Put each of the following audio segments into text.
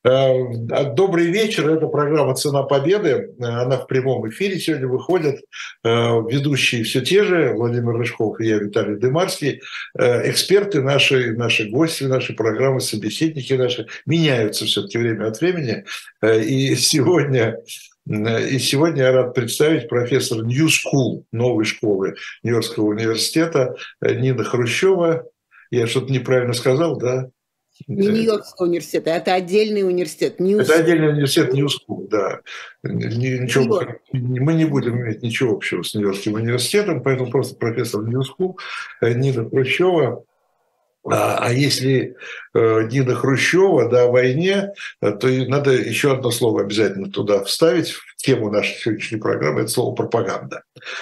Добрый вечер. Это программа «Цена победы». Она в прямом эфире сегодня выходит. Ведущие все те же: Владимир Рыжков и я, Виталий Дымарский. Эксперты наши гости нашей программы, собеседники наши меняются все-таки время от времени. И сегодня я рад представить профессора New School, новой школы Нью-Йоркского университета, Нина Хрущева. Я что-то неправильно сказал, да? Не Нью-Йоркского университета, это отдельный университет. Это отдельный университет New School, да. Ничего, мы не будем иметь ничего общего с Нью-Йоркским университетом, поэтому просто профессор New School Нина Хрущева. А если Нина Хрущева, да, о войне, то надо еще одно слово обязательно туда вставить в тему нашей сегодняшней программы, это слово «пропаганда».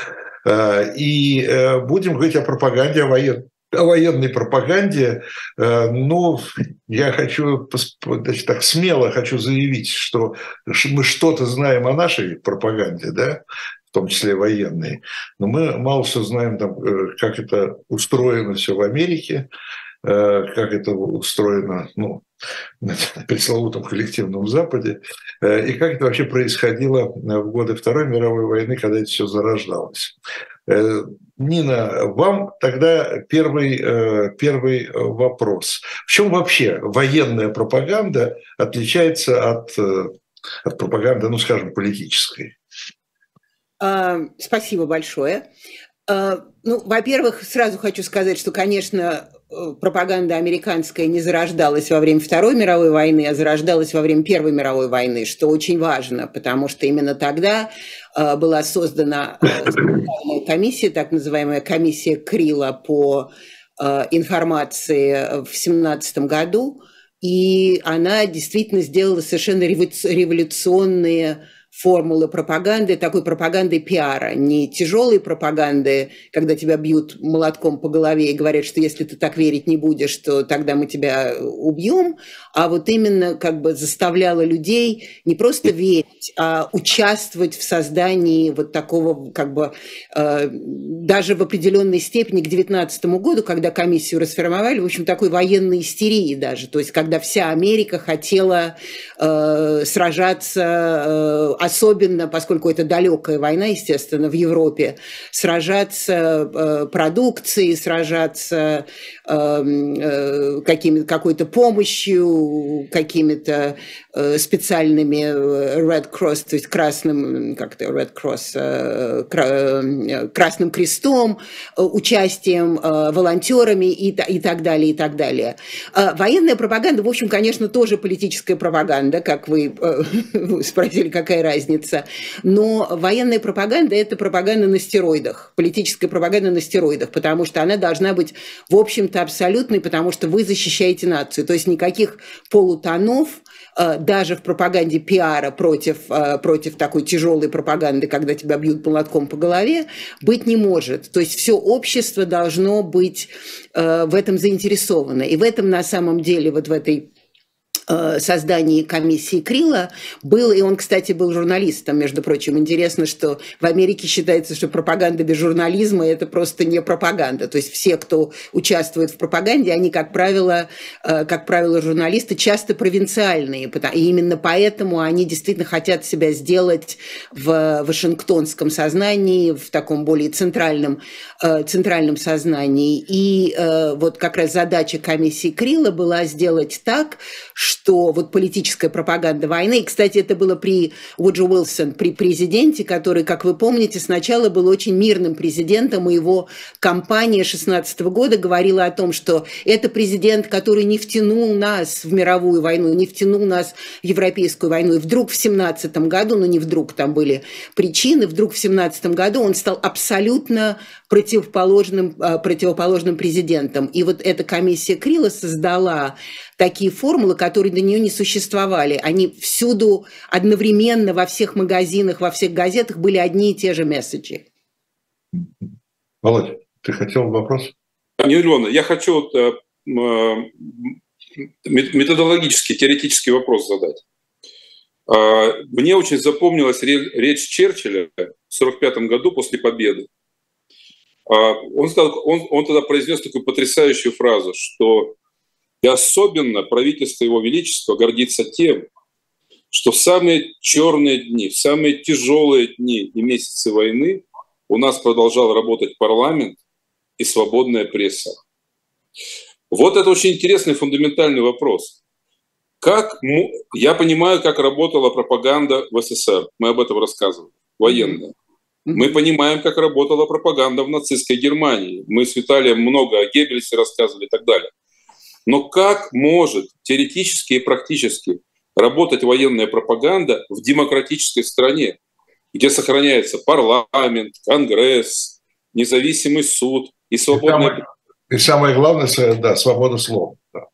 И будем говорить о пропаганде, о военной пропаганде. Но я хочу, значит, так смело хочу заявить, что мы что-то знаем о нашей пропаганде, да, в том числе военной, но мы мало что знаем, там, как это устроено все в Америке, как это устроено, ну, на пресловутом коллективном Западе, и как это вообще происходило в годы Второй мировой войны, когда это все зарождалось. Нина, вам тогда первый вопрос. В чем вообще военная пропаганда отличается от пропаганды, ну, скажем, политической? Спасибо большое. Ну, во-первых, сразу хочу сказать, что, конечно, пропаганда американская не зарождалась во время Второй мировой войны, а зарождалась во время Первой мировой войны, что очень важно, потому что именно тогда была создана комиссия, так называемая комиссия Крила по информации в 1917 году, и она действительно сделала совершенно революционные формулы пропаганды, такой пропаганды пиара, не тяжелой пропаганды, когда тебя бьют молотком по голове и говорят, что если ты так верить не будешь, то тогда мы тебя убьем, а вот именно как бы заставляла людей не просто верить, а участвовать в создании вот такого как бы даже в определенной степени к 19 году, когда комиссию расформовали, в общем, такой военной истерии даже, то есть когда вся Америка хотела сражаться, особенно, поскольку это далекая война, естественно, в Европе, сражаться продукцией, сражаться какой-то помощью, какими-то специальными Red Cross, то есть красным, как-то Red Cross, красным крестом, участием, волонтерами и так далее, и так далее. Военная пропаганда, в общем, конечно, тоже политическая пропаганда, как вы спросили, какая разница, но военная пропаганда – это пропаганда на стероидах, политическая пропаганда на стероидах, потому что она должна быть, в общем-то, абсолютной, потому что вы защищаете нацию, то есть никаких полутонов, даже в пропаганде пиара против такой тяжелой пропаганды, когда тебя бьют молотком по голове, быть не может. То есть все общество должно быть в этом заинтересовано. И в этом на самом деле, вот в этой создании комиссии Крила был, и он, кстати, был журналистом, между прочим. Интересно, что в Америке считается, что пропаганда без журнализма – это просто не пропаганда. То есть все, кто участвует в пропаганде, они, как правило, журналисты, часто провинциальные. И именно поэтому они действительно хотят себя сделать в вашингтонском сознании, в таком более центральном сознании. И вот как раз задача комиссии Крила была сделать так, что вот политическая пропаганда войны, и, кстати, это было при Вуджо Уилсон, при президенте, который, как вы помните, сначала был очень мирным президентом, и его кампания 2016 года говорила о том, что это президент, который не втянул нас в мировую войну, не втянул нас в европейскую войну, и вдруг в 2017 году, ну не вдруг, там были причины, вдруг в 2017 году он стал абсолютно противоположным президентом. И вот эта комиссия Крила создала такие формулы, которые до нее не существовали. Они всюду одновременно во всех магазинах, во всех газетах были одни и те же месседжи. Володь, ты хотел вопрос? Нина, я хочу методологический, теоретический вопрос задать. Мне очень запомнилась речь Черчилля в 1945 году после победы. Он тогда произнес такую потрясающую фразу, что и особенно правительство Его Величества гордится тем, что в самые черные дни, в самые тяжелые дни и месяцы войны у нас продолжал работать парламент и свободная пресса. Вот это очень интересный фундаментальный вопрос. Я понимаю, как работала пропаганда в СССР, мы об этом рассказывали, военная. Мы понимаем, как работала пропаганда в нацистской Германии. Мы с Виталием много о Геббельсе рассказывали и так далее. Но как может теоретически и практически работать военная пропаганда в демократической стране, где сохраняется парламент, конгресс, независимый суд и свободная... И самое главное, да, свобода слова. Да.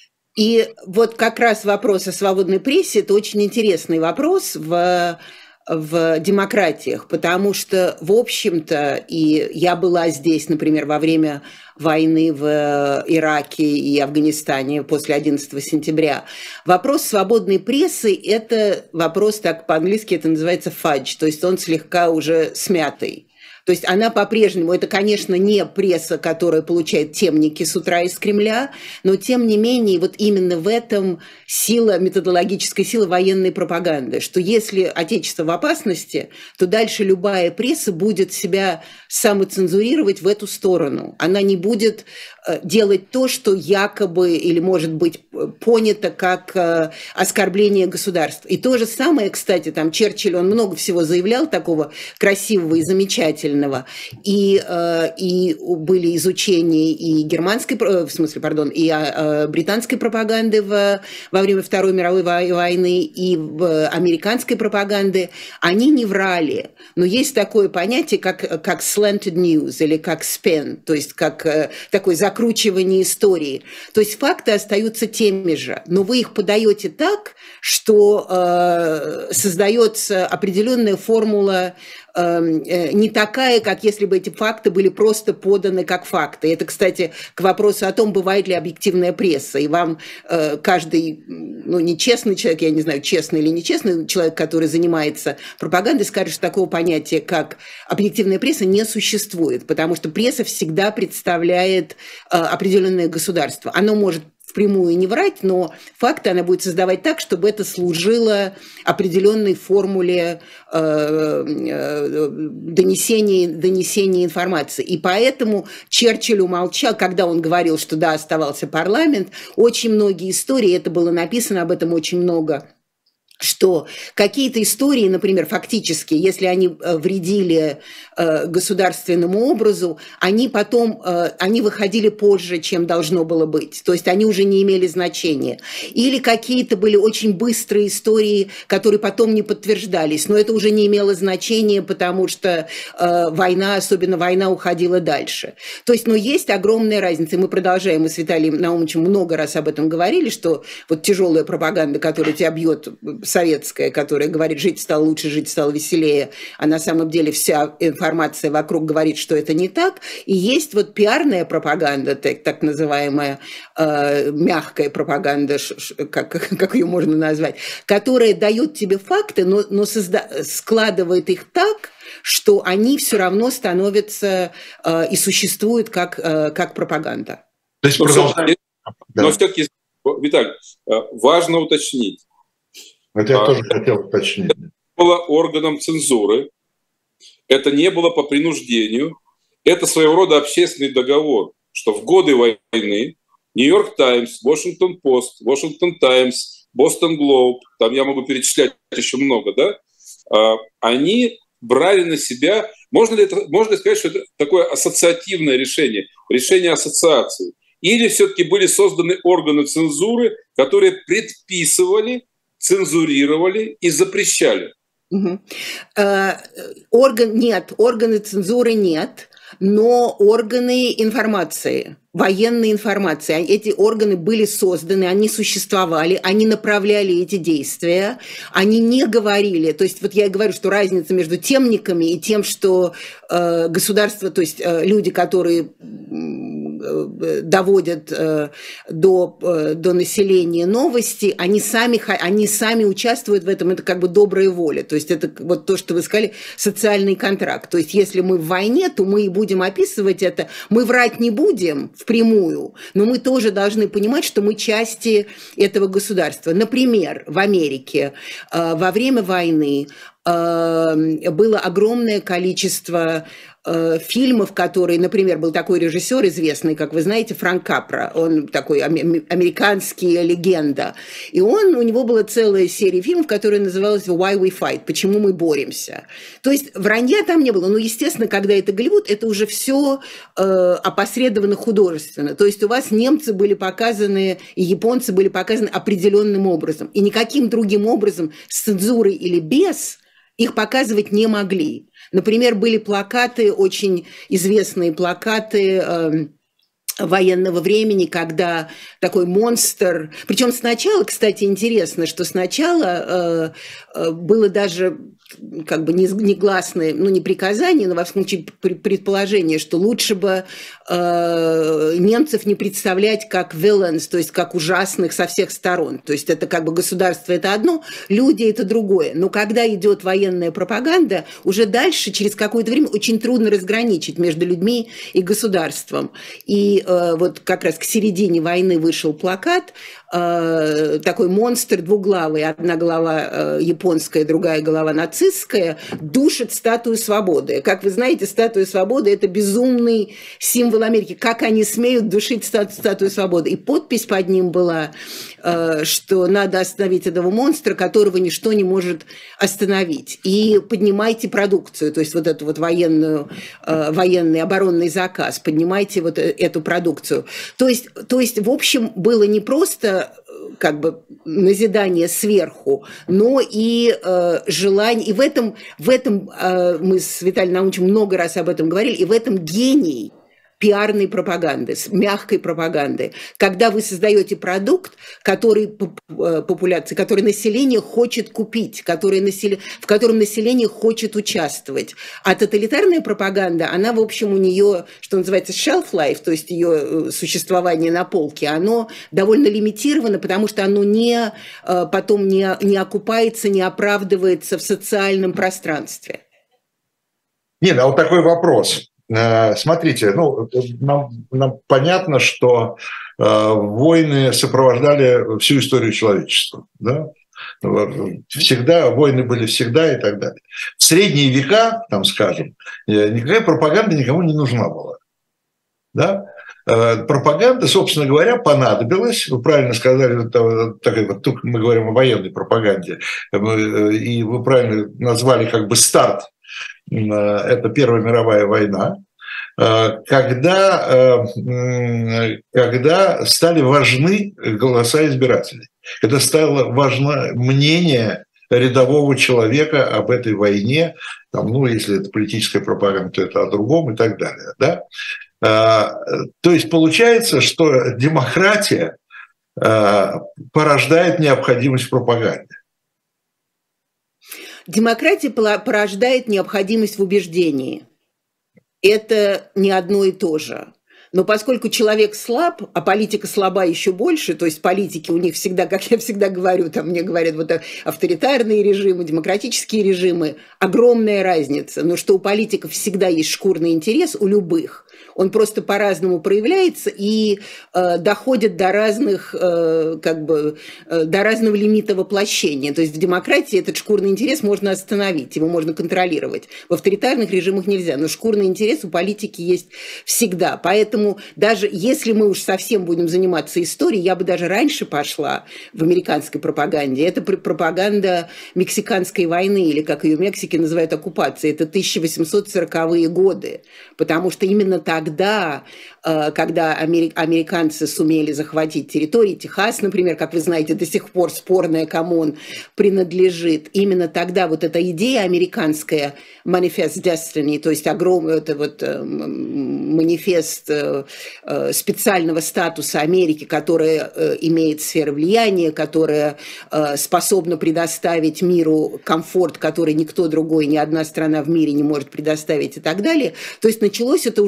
И вот как раз вопрос о свободной прессе – это очень интересный вопрос в демократиях, потому что, в общем-то, и я была здесь, например, во время войны в Ираке и Афганистане после 11 сентября. Вопрос свободной прессы – это вопрос, так по-английски это называется fudge, то есть он слегка уже смятый. То есть она по-прежнему, это, конечно, не пресса, которая получает темники с утра из Кремля, но тем не менее вот именно в этом сила, методологическая сила военной пропаганды, что если Отечество в опасности, то дальше любая пресса будет себя самоцензурировать в эту сторону. Она не будет делать то, что якобы или может быть понято как оскорбление государства. И то же самое, кстати, там Черчилль, он много всего заявлял такого красивого и замечательного, и были изучения и германской, в смысле, пардон, и британской пропаганды во время Второй мировой войны, и американской пропаганды. Они не врали, но есть такое понятие, как slanted news или как spin, то есть как такой закручивание истории. То есть факты остаются теми же, но вы их подаете так, что создается определенная формула не такая, как если бы эти факты были просто поданы как факты. Это, кстати, к вопросу о том, бывает ли объективная пресса. И вам каждый, нечестный человек, я не знаю, честный или нечестный человек, который занимается пропагандой, скажет, что такого понятия, как объективная пресса, не существует, потому что пресса всегда представляет определенное государство. Оно может впрямую не врать, но факты она будет создавать так, чтобы это служило определенной формуле донесения информации. И поэтому Черчилль умолчал, когда он говорил, что да, оставался парламент, очень многие истории, это было написано об этом очень много, что какие-то истории, например, фактически, если они вредили государственному образу, они потом, они выходили позже, чем должно было быть. То есть они уже не имели значения. Или какие-то были очень быстрые истории, которые потом не подтверждались, но это уже не имело значения, потому что война, особенно война, уходила дальше. То есть, есть огромная разница. И мы продолжаем, мы с Виталием Наумовичем много раз об этом говорили, что вот тяжелая пропаганда, которая тебя бьет, советская, которая говорит, жить стало лучше, жить стало веселее, а на самом деле вся информация вокруг говорит, что это не так. И есть вот пиарная пропаганда, так называемая мягкая пропаганда, как ее можно назвать, которая дает тебе факты, но складывает их так, что они все равно становятся и существуют как пропаганда. То есть но все-таки, Виталий, важно уточнить. Это я тоже хотел уточнить. Это было органом цензуры, это не было по принуждению, это своего рода общественный договор, что в годы войны Нью-Йорк Таймс, Вашингтон Пост, Вашингтон Таймс, Бостон Глоб, там я могу перечислять еще много, да, они брали на себя, можно ли сказать, что это такое ассоциативное решение ассоциации, или все-таки были созданы органы цензуры, которые предписывали, цензурировали и запрещали? Органы цензуры нет, но органы информации, военной информации, эти органы были созданы, они существовали, они направляли эти действия, они не говорили, то есть вот я и говорю, что разница между темниками и тем, что государство, то есть люди, которые доводят до населения новости, они сами участвуют в этом, это как бы добрая воля. То есть это вот то, что вы сказали, социальный контракт. То есть если мы в войне, то мы и будем описывать это. Мы врать не будем впрямую, но мы тоже должны понимать, что мы части этого государства. Например, в Америке во время войны было огромное количество фильмов, которые, например, был такой режиссер известный, как вы знаете, Франк Капра, он такой американский легенда, и у него была целая серия фильмов, которая называлась «Why We Fight», «Почему мы боремся». То есть вранья там не было, но, естественно, когда это Голливуд, это уже все опосредованно художественно, то есть у вас немцы были показаны и японцы были показаны определенным образом, и никаким другим образом, с цензурой или без, их показывать не могли. Например, были плакаты, очень известные плакаты военного времени, когда такой монстр... Причем сначала, кстати, интересно, что сначала было даже как бы негласное, не приказание, но во всяком случае предположение, что лучше бы немцев не представлять как villains, то есть как ужасных со всех сторон. То есть это как бы государство – это одно, люди – это другое. Но когда идет военная пропаганда, уже дальше, через какое-то время, очень трудно разграничить между людьми и государством. И вот как раз к середине войны вышел плакат, такой монстр двуглавый, одна голова японская, другая голова нацистская, душит статую свободы. Как вы знаете, статуя свободы – это безумный символ Америки. Как они смеют душить статую свободы? И подпись под ним была, что надо остановить этого монстра, которого ничто не может остановить. И поднимайте продукцию, то есть вот эту вот военный оборонный заказ, поднимайте вот эту продукцию. То есть, в общем, было не просто как бы назидание сверху, но и желание. И в этом мы с Виталием Наумовичем много раз об этом говорили, и в этом гений пиарной пропаганды, мягкой пропаганды, когда вы создаете продукт, который население хочет купить, в котором население хочет участвовать. А тоталитарная пропаганда, она, в общем, у нее, что называется, shelf life, то есть ее существование на полке, оно довольно лимитировано, потому что оно потом не окупается, не оправдывается в социальном пространстве. Нет, а вот такой вопрос. Смотрите, нам понятно, что войны сопровождали всю историю человечества. Да? Всегда, войны были всегда и так далее. В средние века, там, скажем, никакая пропаганда никому не нужна была. Да? Пропаганда, собственно говоря, понадобилась, вы правильно сказали, тут мы говорим о военной пропаганде, и вы правильно назвали как бы старт. Это Первая мировая война, когда стали важны голоса избирателей, когда стало важно мнение рядового человека об этой войне, если это политическая пропаганда, то это о другом и так далее. Да? То есть получается, что демократия порождает необходимость в пропаганде. Демократия порождает необходимость в убеждении. Это не одно и то же. Но поскольку человек слаб, а политика слаба еще больше, то есть политики у них всегда, как я всегда говорю, мне говорят, вот авторитарные режимы, демократические режимы, огромная разница. Но что у политиков всегда есть шкурный интерес, у любых. Он просто по-разному проявляется и доходит до разного лимита воплощения. То есть в демократии этот шкурный интерес можно остановить, его можно контролировать. В авторитарных режимах нельзя, но шкурный интерес у политики есть всегда. Поэтому даже если мы уж совсем будем заниматься историей, я бы даже раньше пошла в американской пропаганде. Это пропаганда Мексиканской войны, или как ее в Мексике называют оккупацией. Это 1840-е годы, потому что именно тогда, когда американцы сумели захватить территории, Техас, например, как вы знаете, до сих пор спорная, кому он принадлежит, именно тогда вот эта идея американская, Manifest Destiny, то есть огромный манифест специального статуса Америки, которая имеет сферу влияния, которая способна предоставить миру комфорт, который никто другой, ни одна страна в мире не может предоставить и так далее. То есть началось это уже тогда.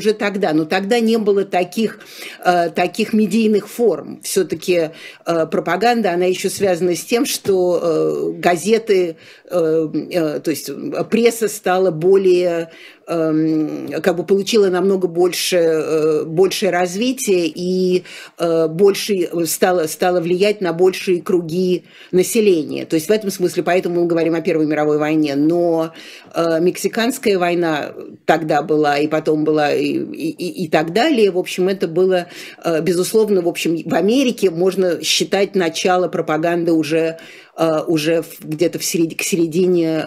тогда, но тогда не было таких медийных форм. Все-таки пропаганда, она еще связана с тем, что газеты, то есть пресса стала более, как бы получила намного большее развитие и больше стала влиять на большие круги населения. То есть в этом смысле, поэтому мы говорим о Первой мировой войне. Но Мексиканская война тогда была, и потом была, и так далее. В общем, это было, безусловно, в общем, в Америке можно считать начало пропаганды уже где-то к середине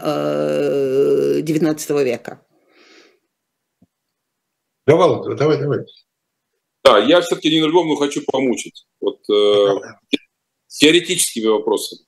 XIX века. Давай. Да, я все-таки Нину Львовну хочу помучить. Вот, теоретическими вопросами.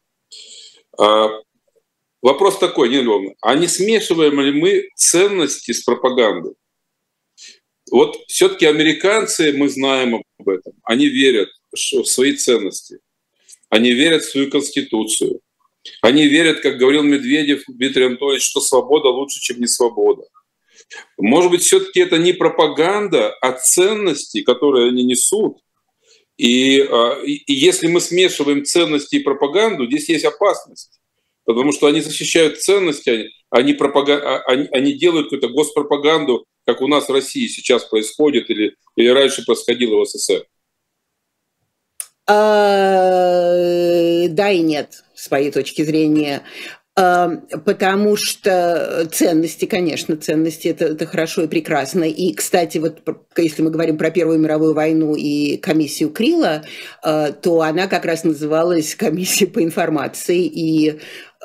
Вопрос такой, Нина Львовна, а не смешиваем ли мы ценности с пропагандой? Вот все-таки американцы, мы знаем об этом, они верят в свои ценности, они верят в свою конституцию, они верят, как говорил Медведев Дмитрий Анатольевич, что свобода лучше, чем не свобода. Может быть, все-таки это не пропаганда, а ценности, которые они несут. И если мы смешиваем ценности и пропаганду, здесь есть опасность. Потому что они защищают ценности, они делают какую-то госпропаганду, как у нас в России сейчас происходит или раньше происходило в СССР. Да и нет, с моей точки зрения. Потому что ценности, конечно, ценности это хорошо и прекрасно. И, кстати, вот если мы говорим про Первую мировую войну и комиссию Крила, то она как раз называлась комиссией по информации, и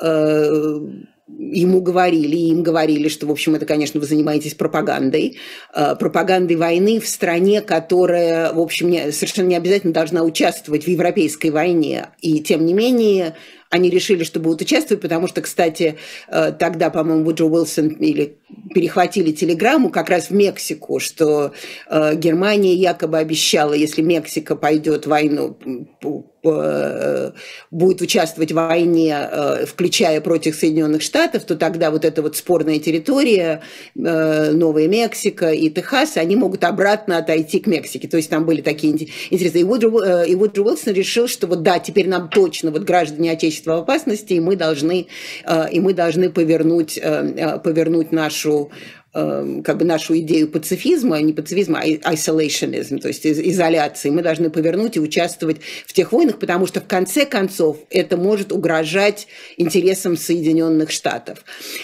им говорили, что, в общем, это, конечно, вы занимаетесь пропагандой войны в стране, которая, в общем, совершенно не обязательно должна участвовать в европейской войне. И, тем не менее, они решили, что будут участвовать, потому что, кстати, тогда, по-моему, Вудро Уилсон перехватили телеграмму как раз в Мексику, что Германия якобы обещала, если Мексика пойдет в войну, будет участвовать в войне, включая против Соединенных Штатов, то тогда вот эта вот спорная территория, Новая Мексика и Техас, они могут обратно отойти к Мексике. То есть там были такие интересные. И Вудро Уилсон решил, что вот да, теперь нам точно вот граждане Отечества в опасности, и мы должны повернуть нашу идею пацифизма, не пацифизма, а isolationism, то есть изоляции. Мы должны повернуть и участвовать в тех войнах, потому что в конце концов это может угрожать интересам Соединенных Штатов.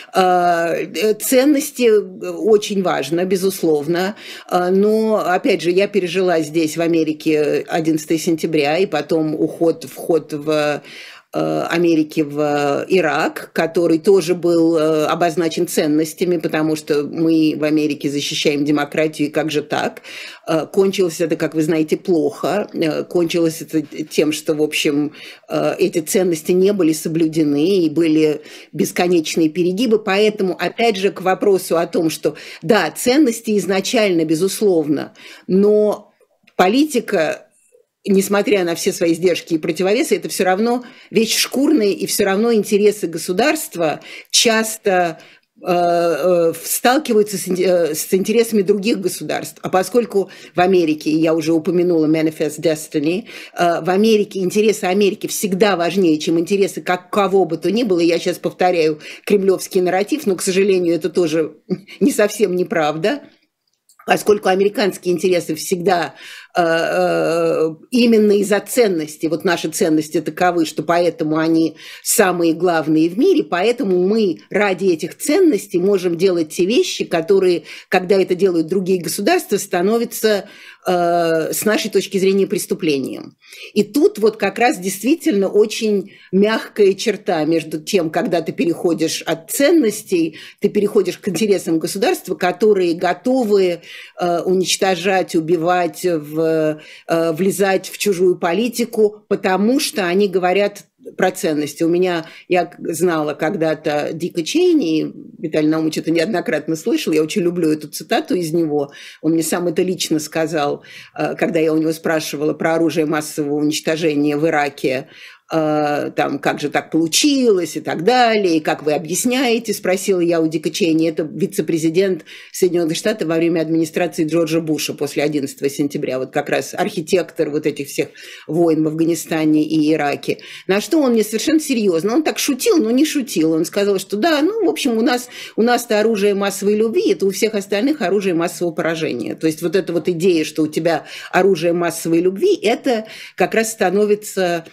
Ценности очень важно, безусловно, но, опять же, я пережила здесь, в Америке, 11 сентября, и потом вход в Америки в Ирак, который тоже был обозначен ценностями, потому что мы в Америке защищаем демократию, и как же так? Кончилось это, как вы знаете, плохо. Кончилось это тем, что, в общем, эти ценности не были соблюдены, и были бесконечные перегибы. Поэтому, опять же, к вопросу о том, что, да, ценности изначально, безусловно, но политика, несмотря на все свои издержки и противовесы, это все равно вещь шкурная, и все равно интересы государства часто сталкиваются с интересами других государств. А поскольку в Америке, я уже упомянула Manifest Destiny, в Америке интересы Америки всегда важнее, чем интересы кого бы то ни было. Я сейчас повторяю кремлевский нарратив, но, к сожалению, это тоже не совсем неправда. Поскольку американские интересы всегда именно из-за ценностей, вот наши ценности таковы, что поэтому они самые главные в мире, поэтому мы ради этих ценностей можем делать те вещи, которые, когда это делают другие государства, становятся с нашей точки зрения преступлением. И тут вот как раз действительно очень мягкая черта между тем, когда ты переходишь от ценностей, ты переходишь к интересам государства, которые готовы уничтожать, убивать, влезать в чужую политику, потому что они говорят про ценности. Я знала когда-то Дика Чейни, Виталий Наумович это неоднократно слышал, я очень люблю эту цитату из него. Он мне сам это лично сказал, когда я у него спрашивала про оружие массового уничтожения в Ираке. там, как же так получилось и так далее, и как вы объясняете, спросила я у Дика Чейни, это вице-президент Соединенных Штатов во время администрации Джорджа Буша после 11 сентября, вот как раз архитектор вот этих всех войн в Афганистане и Ираке. На что он мне совершенно серьезно, он так шутил, но не шутил, он сказал, что да, ну, в общем, у нас-то оружие массовой любви, это у всех остальных оружие массового поражения. То есть вот эта вот идея, что у тебя оружие массовой любви, это как раз становится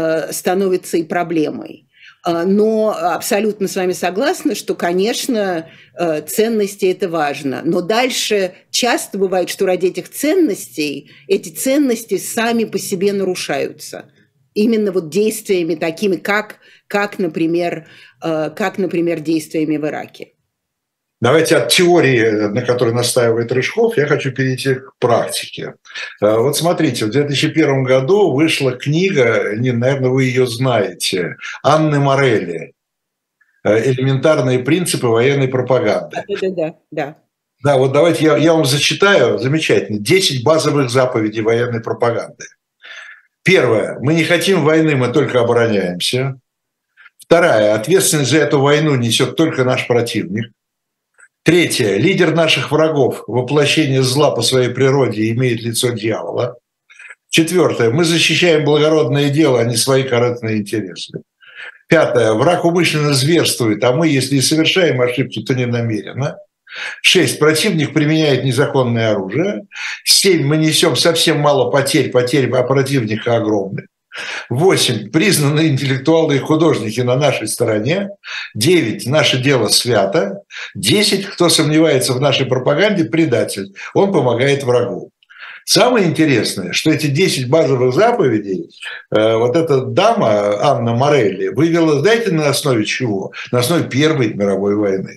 и проблемой. Но абсолютно с вами согласна, что, конечно, ценности – это важно. Но дальше часто бывает, что ради этих ценностей, эти ценности сами по себе нарушаются. Именно вот действиями такими, как например, действиями в Ираке. Давайте от теории, на которой настаивает Рыжков, я хочу перейти к практике. Вот смотрите, в 2001 году вышла книга, наверное, вы ее знаете, Анны Морелли «Элементарные принципы военной пропаганды». Да. Да, вот давайте я вам зачитаю, замечательно, 10 базовых заповедей военной пропаганды. Первое. Мы не хотим войны, мы только обороняемся. Вторая. Ответственность за эту войну несет только наш противник. Третье. Лидер наших врагов, воплощение зла по своей природе, имеет лицо дьявола. Четвертое. Мы защищаем благородное дело, а не свои корыстные интересы. Пятое. Враг умышленно зверствует, а мы, если и совершаем ошибки, то не намеренно. 6. Противник применяет незаконное оружие. 7. Мы несем совсем мало потерь, а противника огромны. 8. Признанные интеллектуалы и художники на нашей стороне. 9. Наше дело свято. 10. Кто сомневается в нашей пропаганде, предатель. Он помогает врагу. Самое интересное, что эти 10 базовых заповедей вот эта дама Анна Морелли вывела, знаете, на основе чего? На основе Первой мировой войны.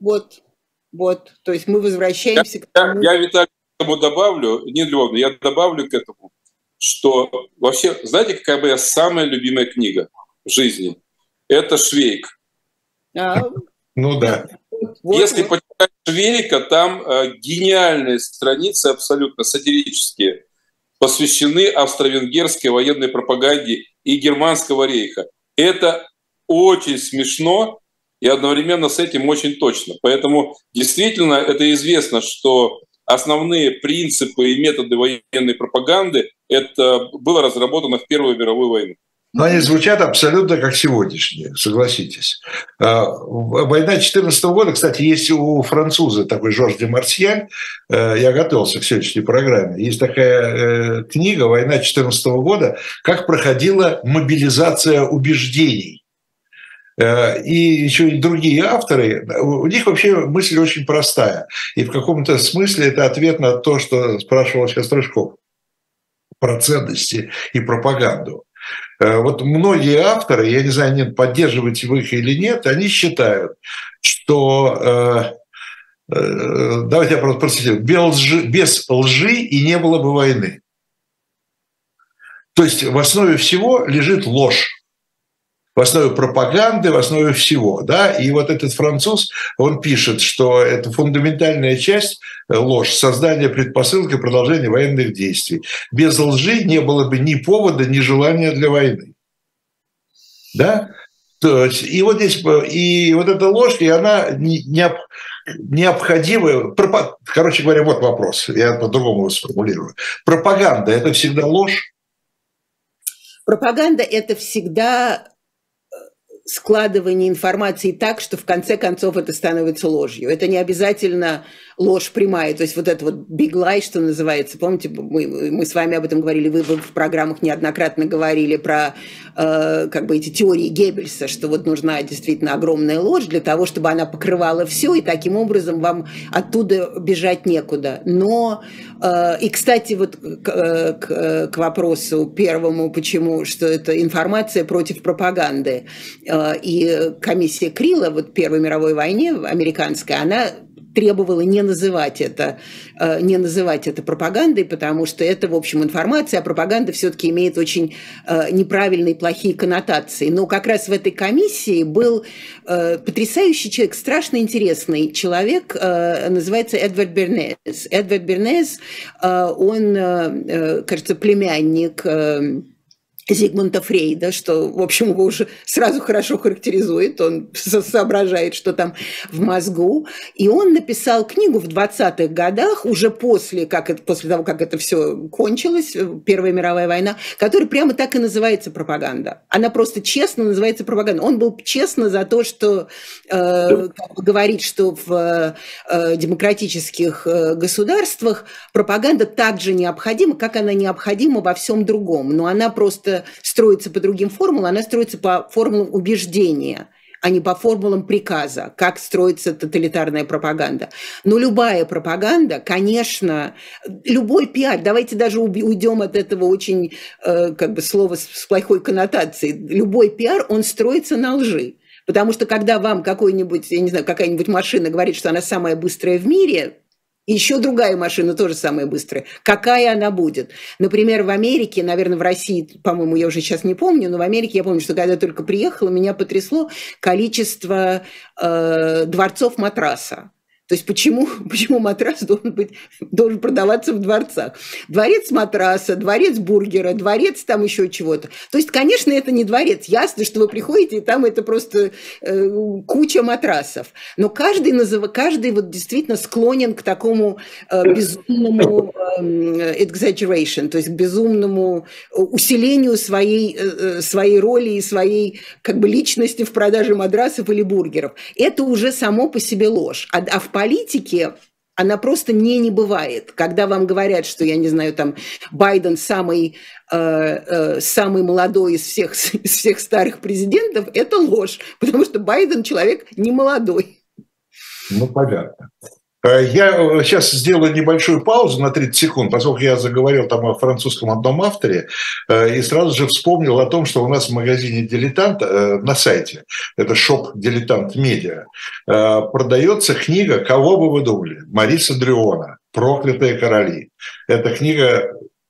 Вот, то есть мы возвращаемся к тому... Я Виталий, добавлю, я добавлю к этому, что вообще, знаете, какая моя самая любимая книга в жизни? Это Швейк. Ну да. Если почитать Швейка, там гениальные страницы, абсолютно сатирические, посвящены австро-венгерской военной пропаганде и германского рейха. Это очень смешно и одновременно с этим очень точно. Поэтому действительно это известно, что основные принципы и методы военной пропаганды это было разработано в Первую мировую войну. Но они звучат абсолютно как сегодняшние, согласитесь. Война 2014 года, кстати, есть у француза такой Жорж де Марсьяль, я готовился к сегодняшней программе, есть такая книга «Война 2014 года. Как проходила мобилизация убеждений». И еще и другие авторы, у них вообще мысль очень простая. И в каком-то смысле это ответ на то, что спрашивал сейчас Рыжков, про ценности и пропаганду. Вот многие авторы, я не знаю, нет, поддерживаете вы их или нет, они считают, что, давайте я просто процитирую, без лжи и не было бы войны. То есть в основе всего лежит ложь. В основе пропаганды, в основе всего. Да? И вот этот француз, он пишет, что это фундаментальная часть, ложь, создание предпосылок и продолжение военных действий. Без лжи не было бы ни повода, ни желания для войны. Да? То есть, и вот здесь, и вот эта ложь, и она необходима. Короче говоря, вот вопрос, я по-другому его сформулирую. Пропаганда – это всегда ложь? Пропаганда – это всегда складывание информации так, что в конце концов это становится ложью. Это не обязательно ложь прямая, то есть вот это вот big lie, что называется. Помните, мы с вами об этом говорили, вы в программах неоднократно говорили про как бы эти теории Геббельса, что вот нужна действительно огромная ложь для того, чтобы она покрывала все, и таким образом вам оттуда бежать некуда. Но, и, кстати, вот к вопросу первому, почему, что это информация против пропаганды. И комиссия Крила вот в Первой мировой войне, американская, она требовала не называть это пропагандой, потому что это, в общем, информация, а пропаганда все-таки имеет очень неправильные, плохие коннотации. Но как раз в этой комиссии был потрясающий человек, страшно интересный человек, называется Эдвард Бернез. Эдвард Бернез, он, кажется, племянник Зигмунда Фрейда, что, в общем, его уже сразу хорошо характеризует, он соображает, что там в мозгу. И он написал книгу в 20-х годах, уже после того, как это все кончилось, Первая мировая война, которая прямо так и называется «Пропаганда». Она просто честно называется «Пропаганда». Он был честно за то, что говорит, что в демократических государствах пропаганда так же необходима, как она необходима во всем другом. Но она просто строится по другим формулам, она строится по формулам убеждения, а не по формулам приказа, как строится тоталитарная пропаганда. Но любая пропаганда, конечно, любой пиар, давайте даже уйдем от этого очень, слова с плохой коннотацией, любой пиар, он строится на лжи. Потому что когда вам какая-нибудь машина говорит, что она самая быстрая в мире, еще другая машина тоже самая быстрая. Какая она будет? Например, в Америке, наверное, в России, по-моему, я уже сейчас не помню, но в Америке я помню, что когда я только приехала, меня потрясло количество дворцов матраса. То есть почему матрас должен продаваться в дворцах? Дворец матраса, дворец бургера, дворец там еще чего-то. То есть, конечно, это не дворец. Ясно, что вы приходите, и там это просто куча матрасов. Но каждый вот действительно склонен к такому безумному exaggeration, то есть к безумному усилению своей роли и своей личности в продаже матрасов или бургеров. Это уже само по себе ложь. А в политике она просто не бывает. Когда вам говорят, что, я не знаю, там Байден самый молодой из всех старых президентов, это ложь, потому что Байден человек не молодой. Ну, понятно. Я сейчас сделаю небольшую паузу на 30 секунд, поскольку я заговорил там о французском одном авторе, и сразу же вспомнил о том, что у нас в магазине «Дилетант» на сайте, это шоп «Дилетант Медиа», продается книга «Кого бы вы думали?» Мариса Дрюона «Проклятые короли». Это книга,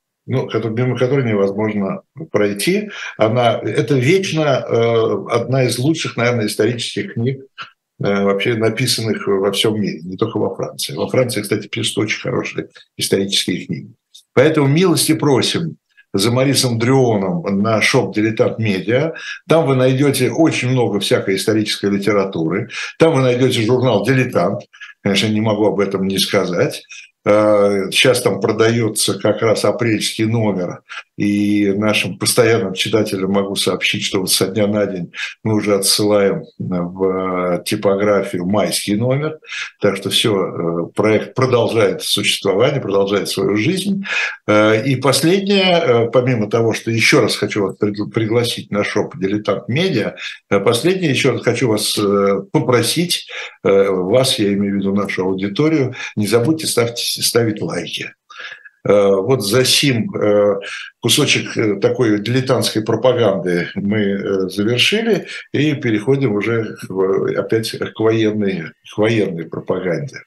мимо которой невозможно пройти. Это вечно одна из лучших, наверное, исторических книг, вообще написанных во всем мире, не только во Франции. Во Франции, кстати, пишут очень хорошие исторические книги. Поэтому милости просим за Марисом Дрюоном на шоп «Дилетант Медиа». Там вы найдете очень много всякой исторической литературы. Там вы найдете журнал «Дилетант». Конечно, не могу об этом не сказать. Сейчас там продается как раз апрельский номер, и нашим постоянным читателям могу сообщить, что вот со дня на день мы уже отсылаем в типографию майский номер, так что все, проект продолжает существование, продолжает свою жизнь. И последнее, помимо того, что еще раз хочу вас пригласить на шоп «Дилетант Медиа», последнее, еще раз хочу вас попросить, вас, я имею в виду нашу аудиторию, не забудьте ставить лайки. Вот за сим кусочек такой дилетантской пропаганды мы завершили и переходим уже опять к военной пропаганде.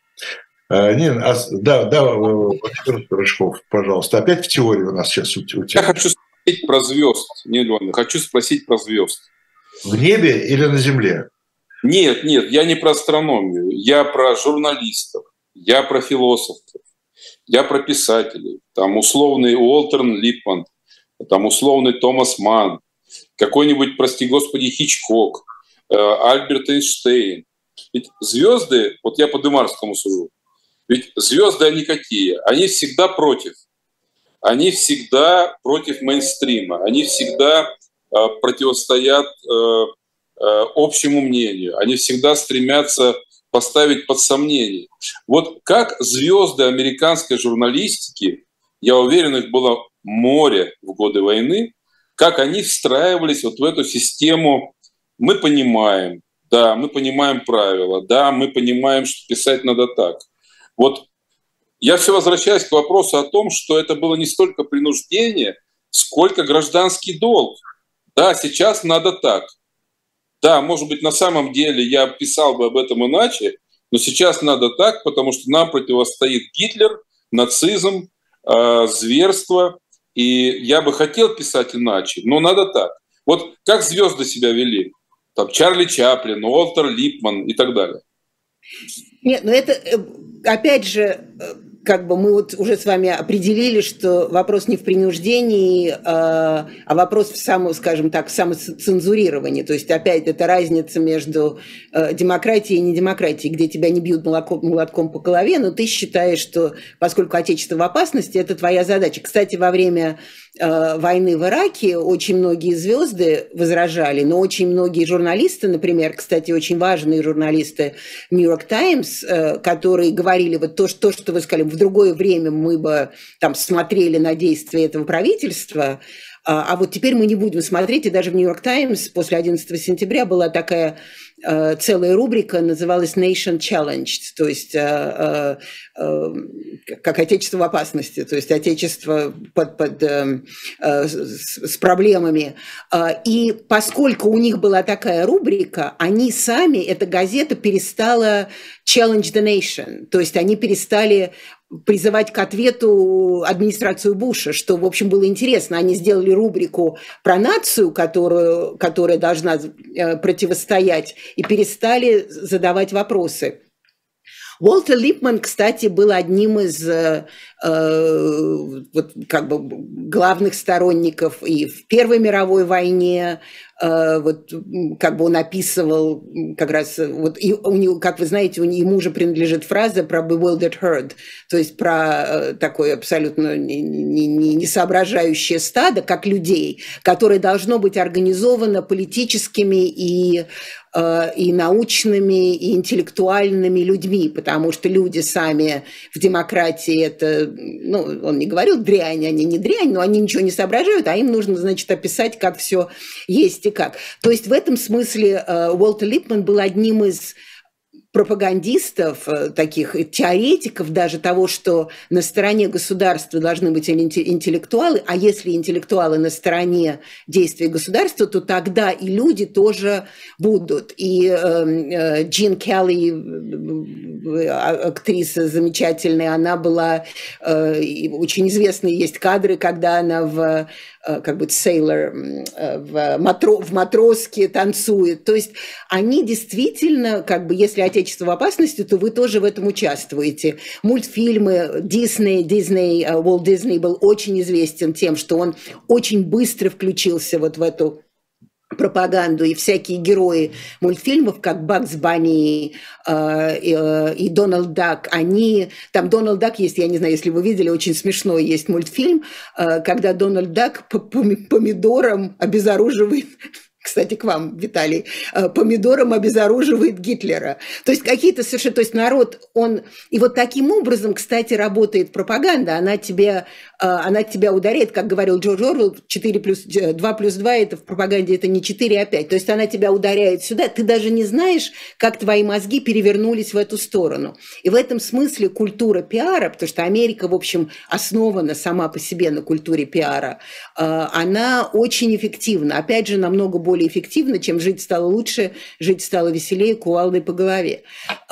Владимир Рыжков, пожалуйста, опять в теорию у нас сейчас у тебя. Я хочу спросить про звезд, хочу спросить про звезд. В небе или на земле? Нет, я не про астрономию, я про журналистов, я про философов. Я про писателей, там условный Уолтер Липман, там условный Томас Манн, какой-нибудь, прости господи, Хичкок, Альберт Эйнштейн. Ведь звезды, вот я по Демарскому сужу, ведь звезды они какие? Они всегда против. Они всегда против мейнстрима, они всегда противостоят общему мнению, они всегда стремятся поставить под сомнение. Вот как звезды американской журналистики, я уверен, их было море в годы войны, как они встраивались вот в эту систему. Мы понимаем, да, мы понимаем правила, да, мы понимаем, что писать надо так. Вот я все возвращаюсь к вопросу о том, что это было не столько принуждение, сколько гражданский долг. Да, сейчас надо так. Да, может быть, на самом деле я писал бы об этом иначе, но сейчас надо так, потому что нам противостоит Гитлер, нацизм, зверство, и я бы хотел писать иначе, но надо так. Вот как звезды себя вели? Там Чарли Чаплин, Уолтер Липман и так далее. Нет, но это, опять же, как бы мы вот уже с вами определили, что вопрос не в принуждении, а вопрос в скажем так, в самоцензурировании. То есть опять это разница между демократией и недемократией, где тебя не бьют молотком по голове, но ты считаешь, что поскольку Отечество в опасности, это твоя задача. Кстати, во время войны в Ираке очень многие звезды возражали, но очень многие журналисты, например, кстати, очень важные журналисты New York Times, которые говорили вот то, что вы сказали, в другое время мы бы там смотрели на действия этого правительства, а вот теперь мы не будем смотреть, и даже в New York Times после 11 сентября была такая целая рубрика, называлась Nation Challenged, то есть как Отечество в опасности, то есть Отечество с проблемами. И поскольку у них была такая рубрика, они сами, эта газета перестала challenge the nation, то есть они перестали призывать к ответу администрацию Буша, что, в общем, было интересно. Они сделали рубрику про нацию, которая должна противостоять, и перестали задавать вопросы. Уолтер Липман, кстати, был одним из вот, как бы, главных сторонников и в Первой мировой войне. Вот, как бы он описывал как раз, вот, и у него, как вы знаете, ему же принадлежит фраза про bewildered herd, то есть про такое абсолютно не соображающее стадо, как людей, которое должно быть организовано политическими и научными, и интеллектуальными людьми, потому что люди сами в демократии это, ну, он не говорил дрянь, они не дрянь, но они ничего не соображают, а им нужно, значит, описать, как все есть и как. То есть в этом смысле Уолтер Липман был одним из пропагандистов, таких теоретиков даже того, что на стороне государства должны быть интеллектуалы, а если интеллектуалы на стороне действий государства, то тогда и люди тоже будут. И Джин Келли, актриса замечательная, она была очень известная, есть кадры, когда она как бы сейлор, в матроске танцует. То есть они действительно, как бы, если Отечество в опасности, то вы тоже в этом участвуете. Мультфильмы Дисней, Уолт Дисней был очень известен тем, что он очень быстро включился вот в эту пропаганду, и всякие герои мультфильмов, как Бакс Банни и Дональд Дак, там Дональд Дак есть, я не знаю, если вы видели, очень смешной есть мультфильм, когда Дональд Дак помидором обезоруживает, кстати, к вам, Виталий, помидором обезоруживает Гитлера. То есть какие-то совершенно... То есть народ, он... И вот таким образом, кстати, работает пропаганда. Она тебя ударяет, как говорил Джордж Оруэлл, 2 плюс 2 это в пропаганде это не 4, а 5. То есть она тебя ударяет сюда. Ты даже не знаешь, как твои мозги перевернулись в эту сторону. И в этом смысле культура пиара, потому что Америка, в общем, основана сама по себе на культуре пиара, она очень эффективна. Опять же, намного более эффективно, чем жить стало лучше, жить стало веселее, кувалдой по голове.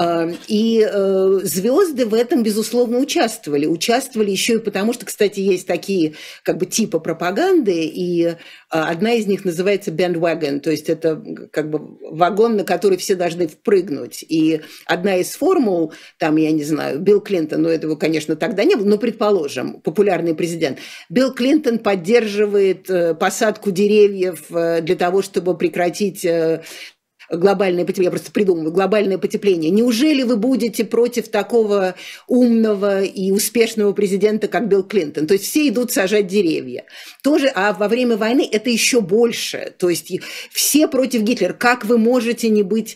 И звезды в этом, безусловно, участвовали. Участвовали еще и потому, что, кстати, есть такие как бы типы пропаганды, и одна из них называется bandwagon, то есть это как бы вагон, на который все должны впрыгнуть. И одна из формул, там, я не знаю, Билл Клинтон, но этого, конечно, тогда не было, но, предположим, популярный президент, Билл Клинтон поддерживает посадку деревьев для того, чтобы прекратить глобальное потепление, я просто придумываю, глобальное потепление. Неужели вы будете против такого умного и успешного президента, как Билл Клинтон? То есть все идут сажать деревья. Тоже, а во время войны это еще больше. То есть все против Гитлера. Как вы можете не быть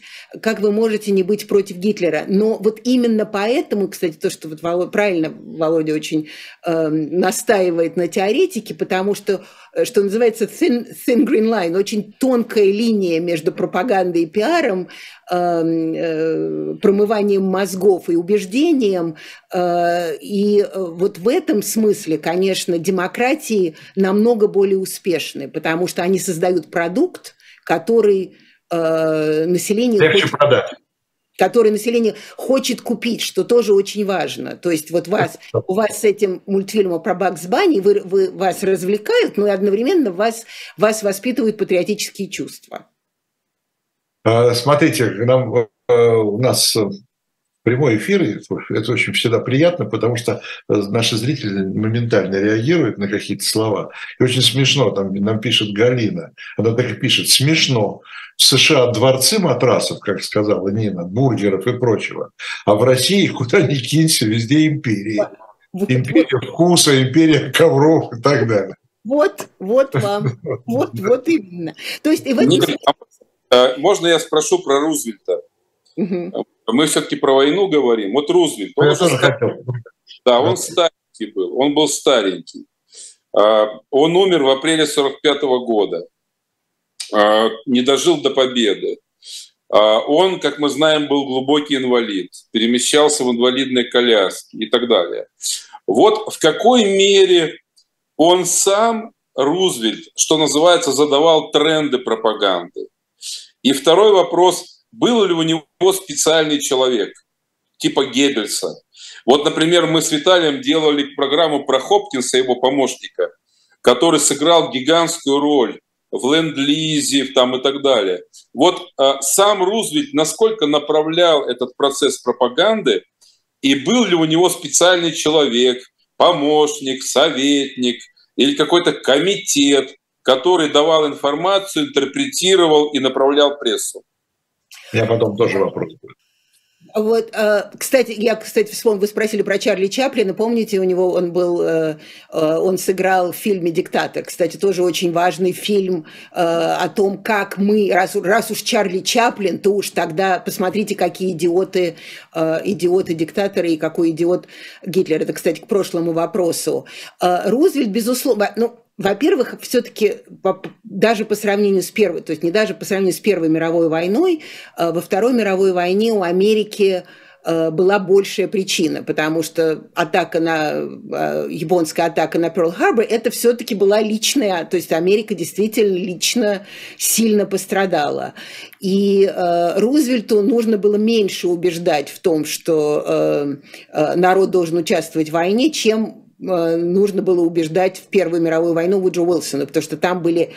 против Гитлера? Но вот именно поэтому, кстати, то, что вот правильно Володя очень настаивает на теоретике, потому что называется thin green line, очень тонкая линия между пропагандой и пиаром, промыванием мозгов и убеждением. И вот в этом смысле, конечно, демократии намного более успешны, потому что они создают продукт, который население легче продать. Который население хочет купить, что тоже очень важно. То есть вот у вас с этим мультфильмом про Бакс Банни вас развлекают, но одновременно вас воспитывают патриотические чувства. Смотрите, у нас прямой эфир, это очень всегда приятно, потому что наши зрители моментально реагируют на какие-то слова. И очень смешно, там нам пишет Галина, она так и пишет: смешно. В США дворцы матрасов, как сказала Нина, бургеров и прочего, а в России, куда ни кинься, везде империи. Империя вкуса, империя ковров и так далее. Вот вам, вот именно. То есть и в этом... Можно я спрошу про Рузвельта? Угу. Мы все-таки про войну говорим. Вот Рузвельт, он он старенький был, он был старенький. Он умер в апреле 1945 года, не дожил до победы. Он, как мы знаем, был глубокий инвалид, перемещался в инвалидной коляске и так далее. Вот в какой мере он сам, Рузвельт, что называется, задавал тренды пропаганды? И второй вопрос: был ли у него специальный человек, типа Геббельса? Вот, например, мы с Виталием делали программу про Хопкинса, его помощника, который сыграл гигантскую роль в Ленд-Лизе там, и так далее. Вот сам Рузвельт насколько направлял этот процесс пропаганды, и был ли у него специальный человек, помощник, советник или какой-то комитет, который давал информацию, интерпретировал и направлял прессу? Я потом тоже вопрос будет. Вот, кстати, вспомнил, вы спросили про Чарли Чаплина, помните, у него он сыграл в фильме «Диктатор», кстати, тоже очень важный фильм о том, как мы, раз уж Чарли Чаплин, то уж тогда посмотрите, какие идиоты диктаторы и какой идиот Гитлер. Это, кстати, к прошлому вопросу. Рузвельт, безусловно, во-первых, все-таки даже по сравнению с первой, то есть не даже по сравнению с Первой мировой войной, во Второй мировой войне у Америки была большая причина, потому что японская атака на Перл-Харбор, это все-таки была личная, то есть Америка действительно лично сильно пострадала. И Рузвельту нужно было меньше убеждать в том, что народ должен участвовать в войне, чем нужно было убеждать в Первую мировую войну Вуджо Уилсона, потому что там были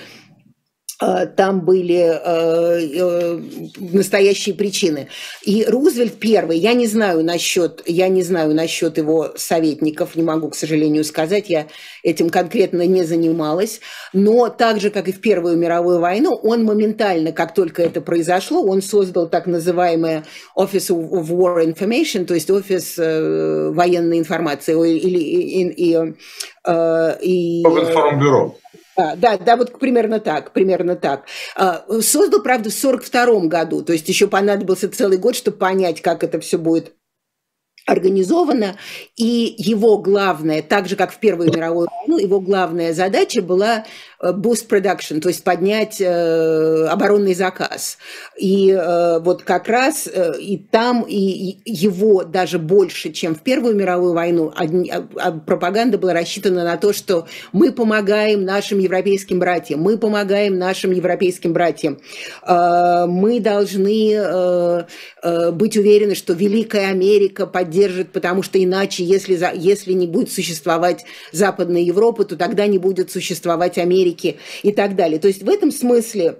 настоящие причины. И Рузвельт первый, я не знаю насчет его советников, не могу, к сожалению, сказать, я этим конкретно не занималась, но так же, как и в Первую мировую войну, он моментально, как только это произошло, он создал так называемый Office of War Information, то есть офис военной информации Информбюро. Да, вот примерно так. Создал, правда, в 1942 году, то есть еще понадобился целый год, чтобы понять, как это все будет организовано, и его главное, так же, как в Первую мировую войну, его главная задача была boost production, то есть поднять оборонный заказ. И вот как раз и там, и его даже больше, чем в Первую мировую войну, пропаганда была рассчитана на то, что мы помогаем нашим европейским братьям, мы должны быть уверены, что Великая Америка поддержит, потому что иначе, если не будет существовать Западная Европа, то тогда не будет существовать Америки и так далее. То есть в этом смысле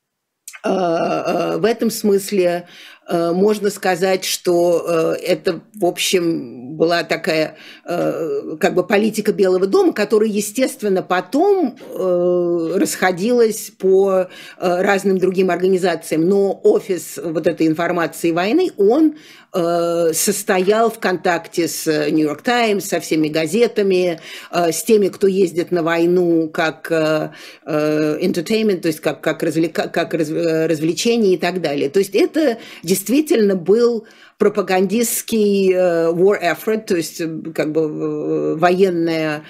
можно сказать, что это, в общем, была такая как бы политика Белого дома, которая, естественно, потом расходилась по разным другим организациям. Но офис вот этой информации войны, он состоял в контакте с Нью-Йорк Таймс, со всеми газетами, с теми, кто ездит на войну как entertainment, то есть как развлечение и так далее. То есть это действительно был пропагандистский war effort, то есть как бы военные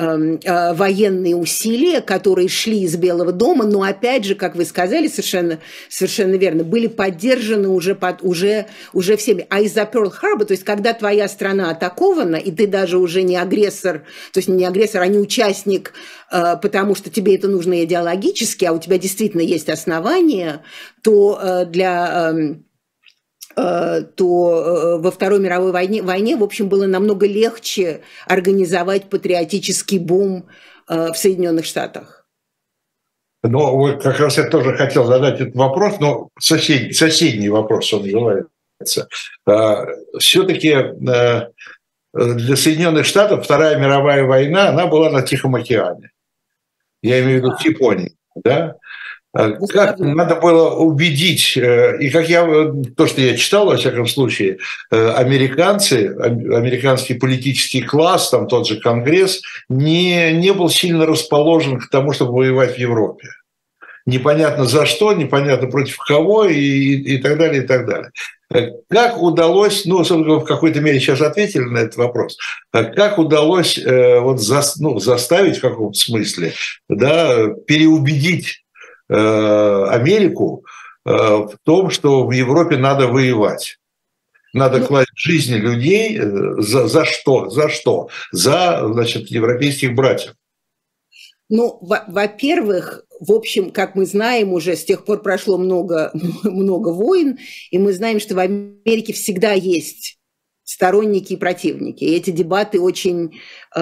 усилия, которые шли из Белого дома, но опять же, как вы сказали, совершенно верно, были поддержаны уже всеми. А из-за Перл-Харбор, то есть когда твоя страна атакована, и ты даже уже не агрессор, то есть не агрессор, а не участник, потому что тебе это нужно идеологически, а у тебя действительно есть основания, то во Второй мировой войне, в общем, было намного легче организовать патриотический бум в Соединенных Штатах. Ну, как раз я тоже хотел задать этот вопрос, но соседний вопрос он желает Все-таки для Соединенных Штатов Вторая мировая война, она была на Тихом океане. Я имею в виду в Японии, да? Как надо было убедить, и как то, что я читал, во всяком случае, американский политический класс, там тот же Конгресс, не был сильно расположен к тому, чтобы воевать в Европе. Непонятно за что, непонятно против кого и так далее, и так далее. Как удалось, в какой-то мере сейчас ответили на этот вопрос, как удалось заставить в каком-то смысле, да, переубедить Америку в том, что в Европе надо воевать. Надо класть жизни людей за что? За, значит, европейских братьев. Ну, во-первых, в общем, как мы знаем, уже с тех пор прошло много войн, и мы знаем, что в Америке всегда есть сторонники и противники. И эти дебаты очень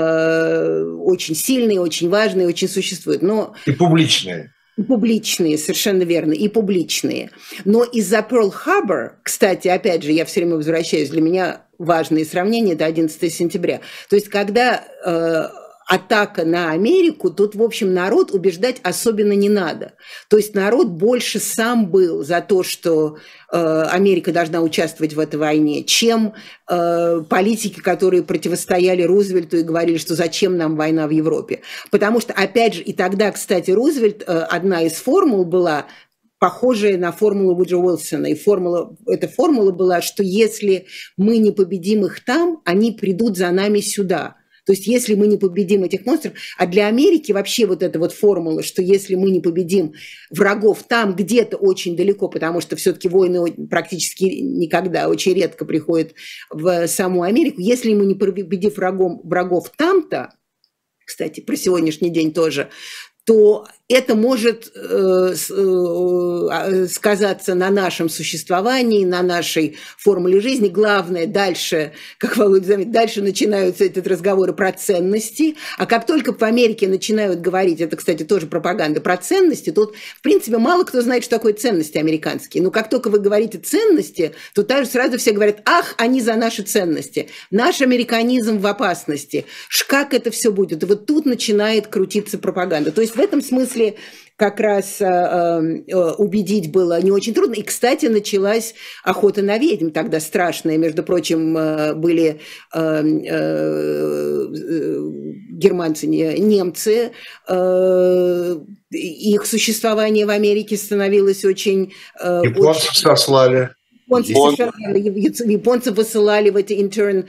сильные, очень важные, очень существуют. И публичные. Публичные, совершенно верно, и публичные. Но из-за Перл-Харбор, кстати, опять же, я все время возвращаюсь, для меня важные сравнения, это 11 сентября. То есть, когда атака на Америку, тут, в общем, народ убеждать особенно не надо. То есть народ больше сам был за то, что Америка должна участвовать в этой войне, чем политики, которые противостояли Рузвельту и говорили, что зачем нам война в Европе. Потому что, опять же, и тогда, кстати, Рузвельт, одна из формул была похожая на формулу Вуджо Уилсона. И эта формула была, что если мы не победим их там, они придут за нами сюда. То есть если мы не победим этих монстров, а для Америки вообще вот эта вот формула, что если мы не победим врагов там где-то очень далеко, потому что все-таки войны практически никогда, очень редко приходят в саму Америку, если мы не победим врагов там-то, кстати, про сегодняшний день тоже, то это может сказаться на нашем существовании, на нашей формуле жизни. Главное, дальше, как Володя заметил, дальше начинаются эти разговоры про ценности. А как только в Америке начинают говорить, это, кстати, тоже пропаганда, про ценности, тут, в принципе, мало кто знает, что такое ценности американские. Но как только вы говорите ценности, то сразу все говорят, ах, они за наши ценности. Наш американизм в опасности. Как это все будет? И вот тут начинает крутиться пропаганда. То есть в этом смысле как раз убедить было не очень трудно. И, кстати, началась охота на ведьм тогда страшная. Между прочим, были германцы, немцы. Их существование в Америке становилось очень... Японцев сослали. Японцев высылали в эти intern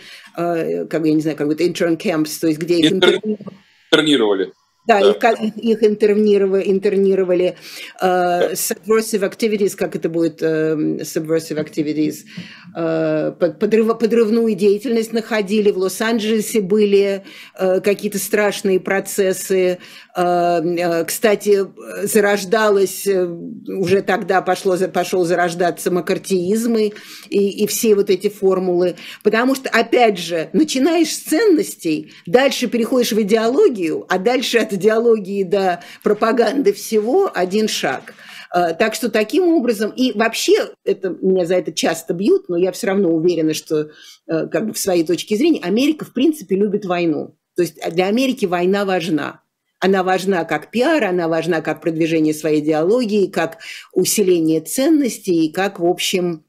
camps, то есть где их интернировали. Да, их интернировали. Subversive activities, как это будет? Subversive activities. Подрывную деятельность находили. В Лос-Анджелесе были какие-то страшные процессы. Кстати, зарождалось, уже тогда пошел зарождаться маккартиизм и все вот эти формулы. Потому что, опять же, начинаешь с ценностей, дальше переходишь в идеологию, а дальше от идеологии до пропаганды всего один шаг. Так что таким образом, и вообще, меня за это часто бьют, но я все равно уверена, что как бы в своей точке зрения Америка в принципе любит войну. То есть для Америки война важна. Она важна как пиар, она важна как продвижение своей идеологии, как усиление ценностей, и как, в общем,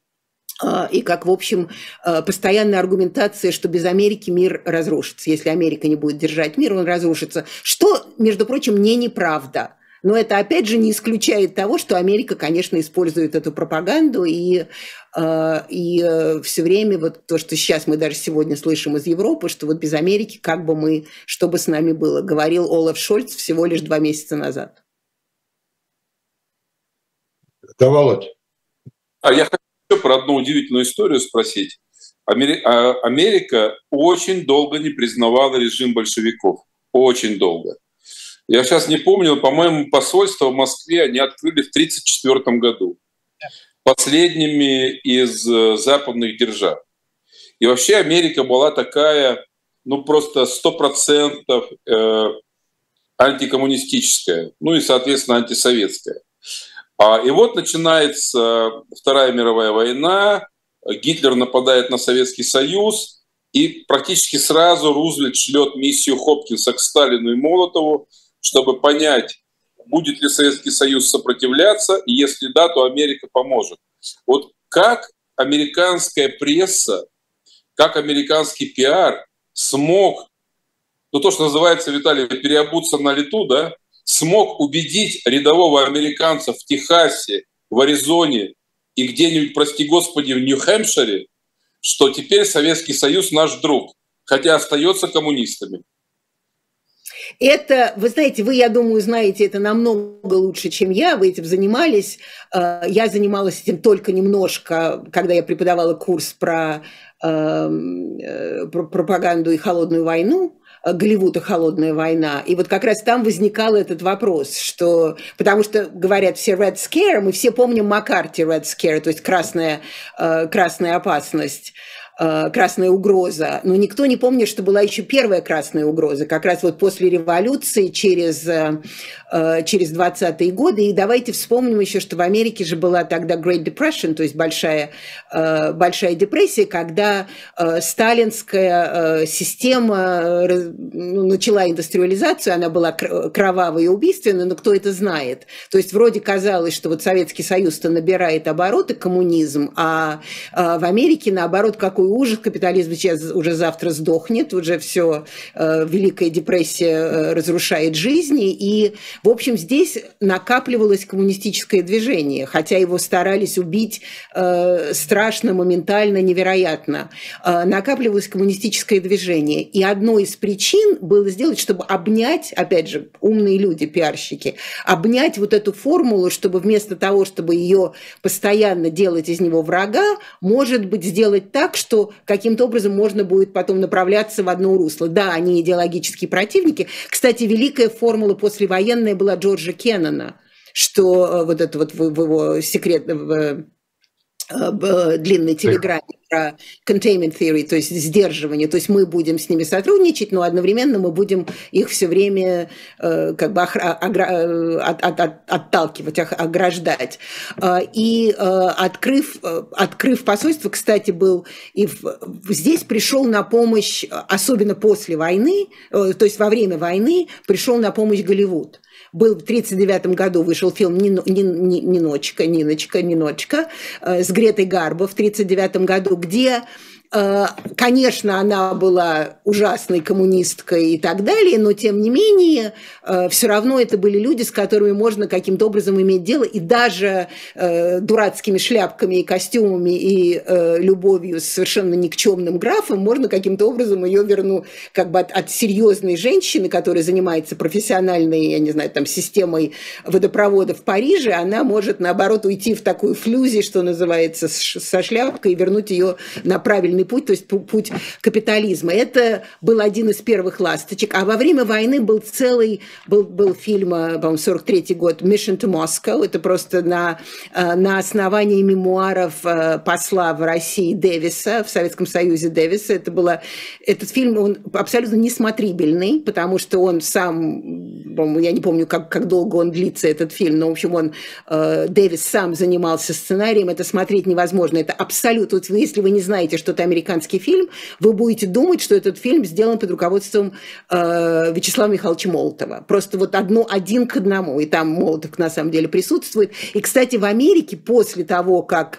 постоянная аргументация, что без Америки мир разрушится. Если Америка не будет держать мир, он разрушится. Что, между прочим, неправда. Но это, опять же, не исключает того, что Америка, конечно, использует эту пропаганду и все время вот то, что сейчас мы даже сегодня слышим из Европы, что вот без Америки как бы мы, что бы с нами было, говорил Олаф Шольц всего лишь 2 месяца назад. Да, Володь. Я хочу про одну удивительную историю спросить. Америка очень долго не признавала режим большевиков. Очень долго. Я сейчас не помню, по-моему, посольство в Москве они открыли в 1934 году. Последними из западных держав. И вообще Америка была такая, просто 100% антикоммунистическая, и, соответственно, антисоветская. И вот начинается Вторая мировая война, Гитлер нападает на Советский Союз, и практически сразу Рузвельт шлет миссию Хопкинса к Сталину и Молотову, чтобы понять, будет ли Советский Союз сопротивляться, и если да, то Америка поможет. Вот как американская пресса, как американский пиар смог, ну то, что называется, Виталий, переобуться на лету, да, смог убедить рядового американца в Техасе, в Аризоне и где-нибудь, прости господи, в Нью-Хэмпшире, что теперь Советский Союз наш друг, хотя остается коммунистами. Это, вы знаете, вы, я думаю, знаете это намного лучше, чем я, вы этим занимались. Я занималась этим только немножко, когда я преподавала курс про пропаганду и холодную войну. Голливуд и холодная война. И вот как раз там возникал этот вопрос, что, потому что говорят все Red Scare, мы все помним Маккарти Red Scare, то есть красная опасность, красная угроза. Но никто не помнит, что была еще первая красная угроза, как раз вот после революции через 20-е годы. И давайте вспомним еще, что в Америке же была тогда Great Depression, то есть большая депрессия, когда сталинская система начала индустриализацию, она была кровавой и убийственной, но кто это знает? То есть вроде казалось, что вот Советский Союз-то набирает обороты, коммунизм, а в Америке, наоборот, какой ужас, капитализм сейчас уже завтра сдохнет, уже все, Великая депрессия разрушает жизни, и, в общем, здесь накапливалось коммунистическое движение, хотя его старались убить страшно, моментально, невероятно. Накапливалось коммунистическое движение, и одной из причин было сделать, чтобы обнять, опять же, умные люди, пиарщики, обнять вот эту формулу, чтобы вместо того, чтобы ее постоянно делать из него врага, может быть, сделать так, что каким-то образом можно будет потом направляться в одно русло. Да, они идеологические противники. Кстати, великая формула послевоенная была Джорджа Кеннона, что вот это вот в его секретном длинной телеграмме про containment theory, то есть сдерживание, то есть мы будем с ними сотрудничать, но одновременно мы будем их все время как бы отталкивать, ограждать. И открыв посольство, кстати, был и здесь пришел на помощь, особенно после войны, то есть во время войны пришел на помощь Голливуд. Был в 1939 году, вышел фильм «Ниночка» с Гретой Гарбо в 1939 году, где, конечно, она была ужасной коммунисткой и так далее, но, тем не менее, все равно это были люди, с которыми можно каким-то образом иметь дело, и даже дурацкими шляпками и костюмами и любовью с совершенно никчемным графом можно каким-то образом ее вернуть как бы от серьезной женщины, которая занимается профессиональной, я не знаю, там, системой водопровода в Париже, она может, наоборот, уйти в такую флюзи, что называется, со шляпкой и вернуть ее на правильный путь, то есть путь капитализма. Это был один из первых ласточек. А во время войны был фильм, по-моему, 43-й год, «Mission to Moscow». Это просто на основании мемуаров посла в России Дэвиса, в Советском Союзе Дэвиса. Этот фильм, он абсолютно несмотрибельный, потому что он сам, я не помню, как долго он длится, этот фильм, но, в общем, Дэвис сам занимался сценарием, это смотреть невозможно. Это абсолютно, если вы не знаете, что это американский фильм, вы будете думать, что этот фильм сделан под руководством Вячеслава Михайловича Молотова. Просто вот один к одному. И там Молотов на самом деле присутствует. И, кстати, в Америке после того, как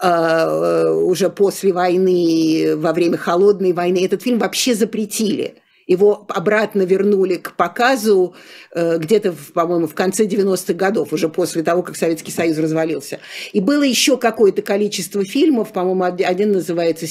уже после войны, во время холодной войны, этот фильм вообще запретили. Его обратно вернули к показу где-то, по-моему, в конце 90-х годов, уже после того, как Советский Союз развалился. И было еще какое-то количество фильмов, по-моему, один называется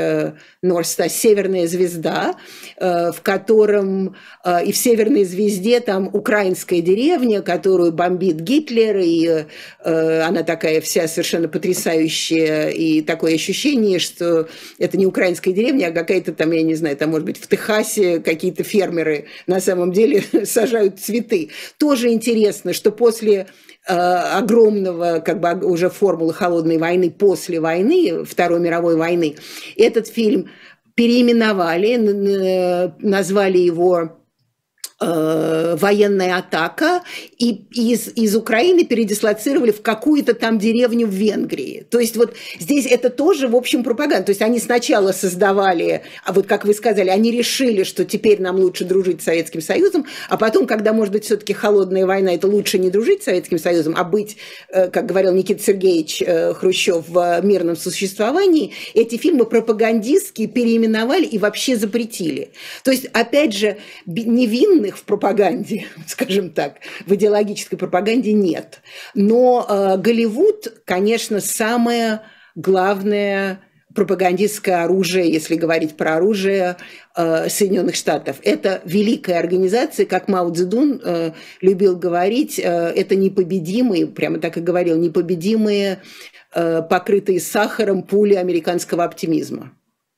«Северная звезда», в котором и в «Северной звезде» там украинская деревня, которую бомбит Гитлер, и она такая вся совершенно потрясающая, и такое ощущение, что это не украинская деревня, а какая-то там, я не знаю, там, может быть, в Техасе какие-то фермеры на самом деле сажают цветы. Тоже интересно, что после огромного, как бы уже формулы холодной войны, после войны, Второй мировой войны, этот фильм переименовали, назвали его военная атака, и из Украины передислоцировали в какую-то там деревню в Венгрии. То есть вот здесь это тоже, в общем, пропаганда. То есть они сначала создавали, а вот как вы сказали, они решили, что теперь нам лучше дружить с Советским Союзом, а потом, когда, может быть, все-таки холодная война, это лучше не дружить с Советским Союзом, а быть, как говорил Никита Сергеевич Хрущев, в мирном существовании, эти фильмы пропагандистские переименовали и вообще запретили. То есть, опять же, невинных в пропаганде, скажем так, в идеологической пропаганде нет. Но Голливуд, конечно, самое главное пропагандистское оружие, если говорить про оружие Соединенных Штатов. Это великая организация, как Мао Цзэдун любил говорить, это непобедимые, прямо так и говорил, непобедимые, покрытые сахаром пули американского оптимизма.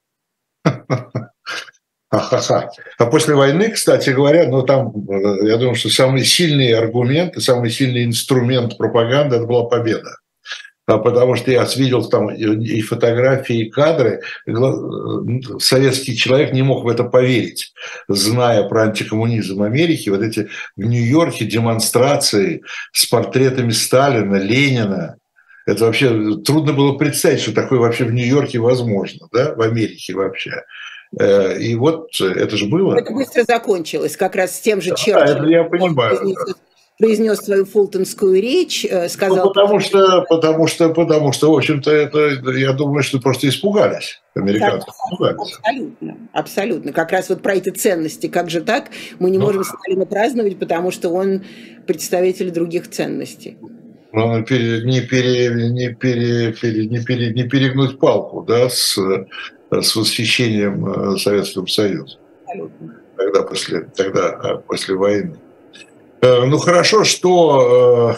А после войны, кстати говоря, ну там, я думаю, что самый сильный аргумент, самый сильный инструмент пропаганды – это была победа. Потому что я видел там и фотографии, и кадры, советский человек не мог в это поверить, зная про антикоммунизм Америки, вот эти в Нью-Йорке демонстрации с портретами Сталина, Ленина. Это вообще трудно было представить, что такое вообще в Нью-Йорке возможно, да, в Америке вообще. И вот это же было. Это быстро закончилось, как раз с тем же Черчиллем. Да, это я понимаю. Произнес свою фултонскую речь, сказал... Ну, потому что, в общем-то, это, я думаю, что просто испугались. Американцы испугались. Абсолютно, абсолютно. Как раз вот про эти ценности. Как же так? Мы не можем Сталина праздновать, потому что он представитель других ценностей. Не перегнуть палку, да, с восхищением Советского Союза. Абсолютно. Тогда после войны. Ну, хорошо, что...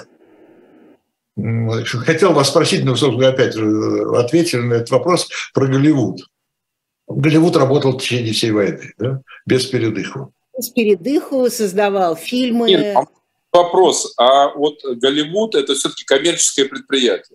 Хотел вас спросить, но, собственно, опять ответили на этот вопрос про Голливуд. Голливуд работал в течение всей войны, да? Без передыху. Без передыху, создавал фильмы. Нет, вопрос, а вот Голливуд – это все-таки коммерческое предприятие.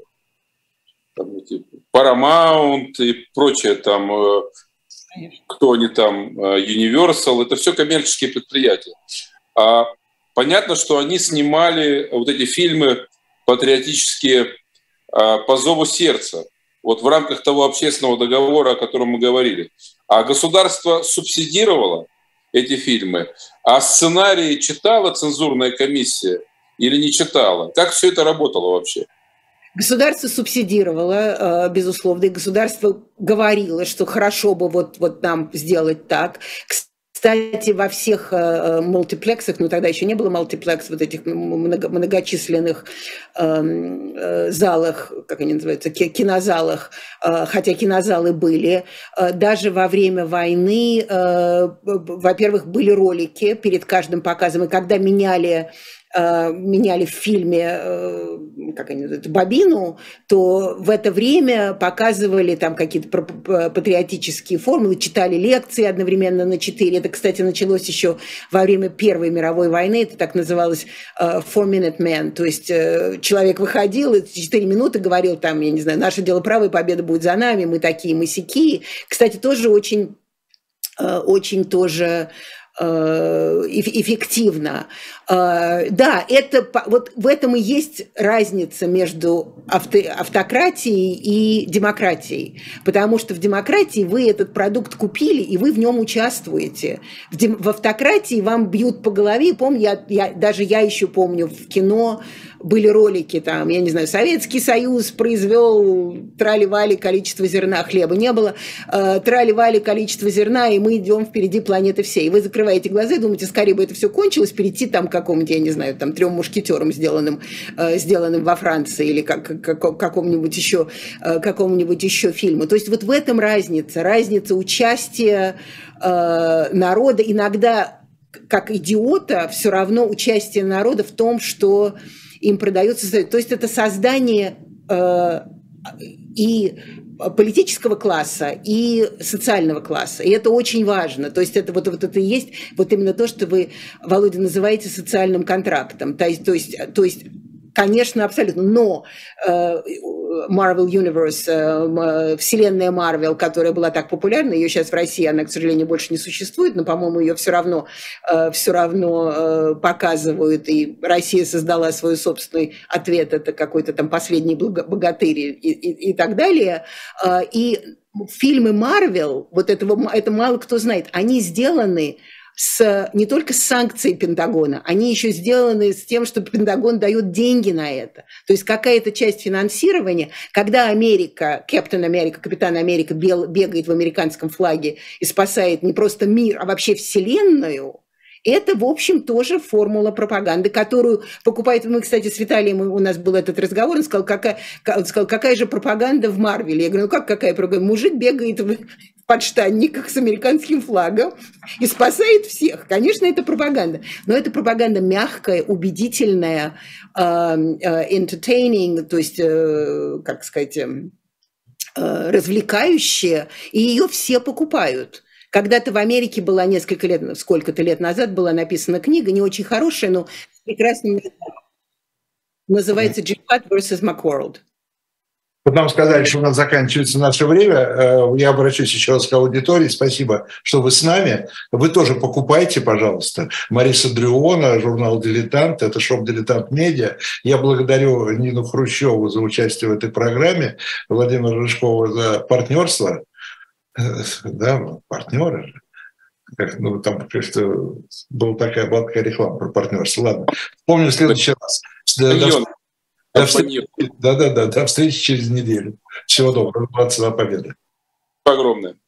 Paramount и прочее там, кто они там, Universal – это все коммерческие предприятия. Понятно, что они снимали вот эти фильмы патриотические по зову сердца, вот в рамках того общественного договора, о котором мы говорили. А государство субсидировало эти фильмы, а сценарии читала цензурная комиссия или не читала? Как все это работало вообще? Государство субсидировало, безусловно, и государство говорило, что хорошо бы вот нам сделать так. Кстати, во всех мультиплексах, ну тогда еще не было мультиплекс, вот этих многочисленных залах, как они называются, кинозалах, хотя кинозалы были, даже во время войны, во-первых, были ролики перед каждым показом, и когда меняли в фильме, как они называют, бобину, то в это время показывали там какие-то патриотические формулы, читали лекции одновременно на 4. Это, кстати, началось еще во время Первой мировой войны, это так называлось four-minute man, то есть человек выходил и 4 минуты говорил там, я не знаю, наше дело правое, победа будет за нами, мы такие, мы сякие. Кстати, тоже очень тоже эффективно. Да, это, вот в этом и есть разница между автократией и демократией. Потому что в демократии вы этот продукт купили, и вы в нем участвуете. В автократии вам бьют по голове. Помню, даже я еще помню, в кино были ролики, там, я не знаю, Советский Союз произвел трали-вали количество зерна, хлеба не было, трали-вали количество зерна, и мы идем впереди планеты всей. И вы закрываете глаза и думаете, скорее бы это все кончилось, перейти там к какому-нибудь, я не знаю, там, 3 мушкетерам, сделанным во Франции, или какому-нибудь еще фильму. То есть вот в этом разница участия народа, иногда как идиота, все равно участие народа в том, что им продается. То есть это создание и политического класса, и социального класса. И это очень важно. То есть это вот это и есть вот именно то, что вы, Володя, называете социальным контрактом. То есть конечно, абсолютно. Но Marvel Universe, вселенная Marvel, которая была так популярна, ее сейчас в России, она, к сожалению, больше не существует, но, по-моему, ее все равно показывают, и Россия создала свой собственный ответ, это какой-то там «Последний богатырь» и так далее. И фильмы Marvel, вот это мало кто знает, они сделаны не только с санкцией Пентагона, они еще сделаны с тем, что Пентагон дает деньги на это. То есть какая-то часть финансирования, когда Капитан Америка бегает в американском флаге и спасает не просто мир, а вообще вселенную, это, в общем, тоже формула пропаганды, которую покупает... Мы, кстати, с Виталием, у нас был этот разговор, он сказал, какая же пропаганда в Марвеле? Я говорю, какая пропаганда? Мужик бегает в подштанниках с американским флагом и спасает всех. Конечно, это пропаганда. Но это пропаганда мягкая, убедительная, entertaining, то есть, как сказать, развлекающая, и ее все покупают. Когда-то в Америке была сколько-то лет назад была написана книга, не очень хорошая, но прекрасная, называется «Джихад vs. Macworld». Вот нам сказали, что у нас заканчивается наше время. Я обращусь еще раз к аудитории. Спасибо, что вы с нами. Вы тоже покупайте, пожалуйста. Мариса Дрюона, журнал «Дилетант». Это шоп «Дилетант Медиа». Я благодарю Нину Хрущеву за участие в этой программе, Владимира Рыжкова за партнерство. Да, партнеры же. Там была такая реклама про партнерство. Ладно, помню в следующий раз. До встречи через неделю. Всего доброго. 22 победы. Огромное.